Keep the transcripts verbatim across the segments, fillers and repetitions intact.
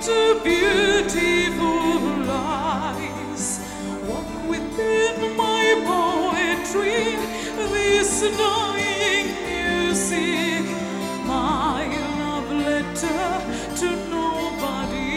into beautiful lies. Walk within my poetry, this dying music, my love letter to nobody.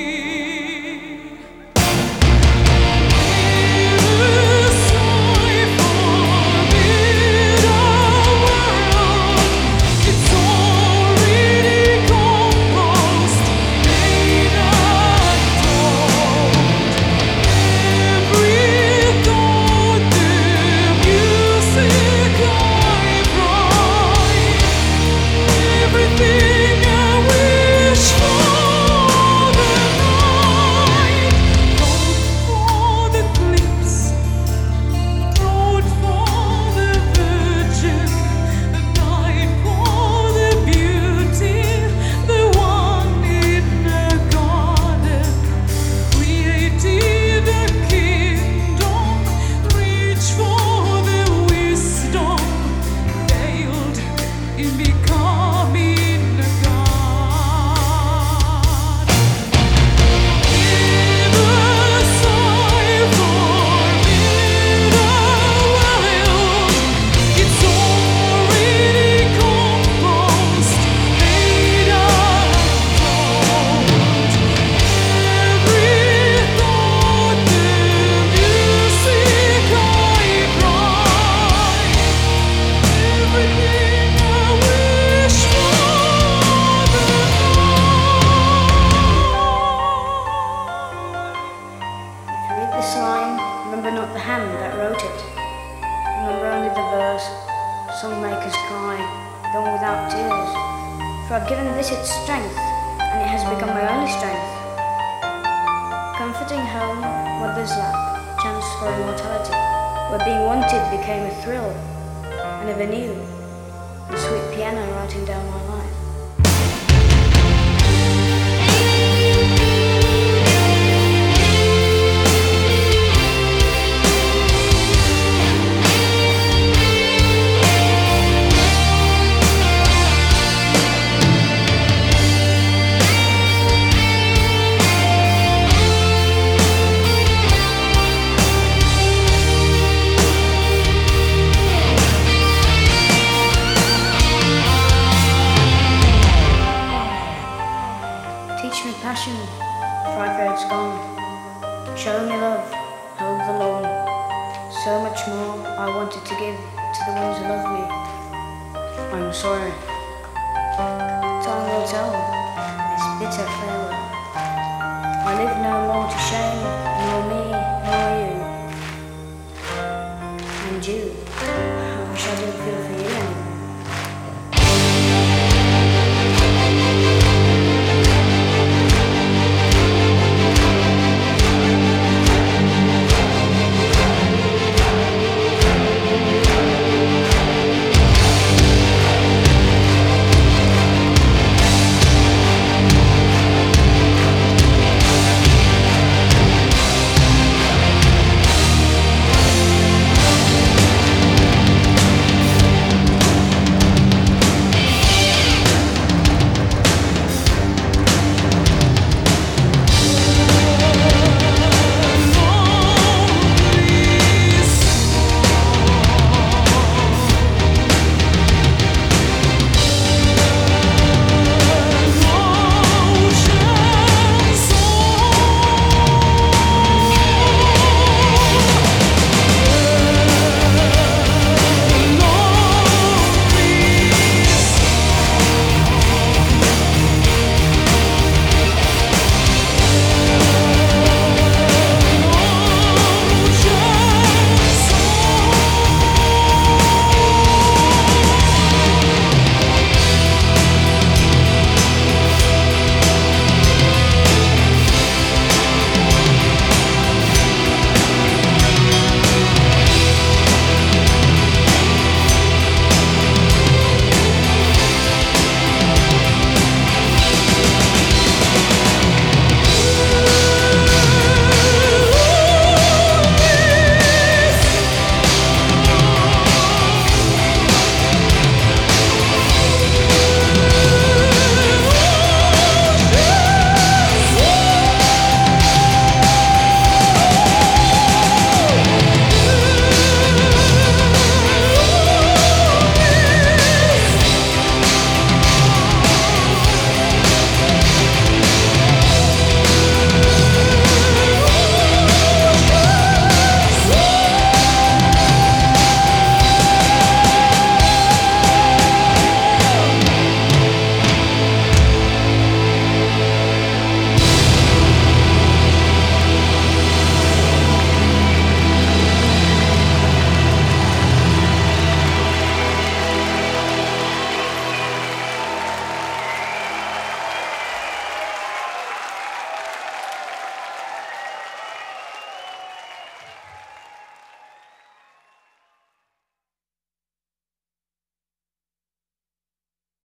This line, remember not the hand that wrote it. Remember only the verse, song makers cry, done without tears. For I've given this its strength, and it has become my only strength. Comforting home, mother's lap, chance for immortality, where being wanted became a thrill. I never knew the sweet piano writing down my life. Teach me passion, for I fear it's gone. Show me love, hold the lone. So much more I wanted to give to the ones who love me. I'm sorry. Time will tell this bitter farewell. I live no more to shame.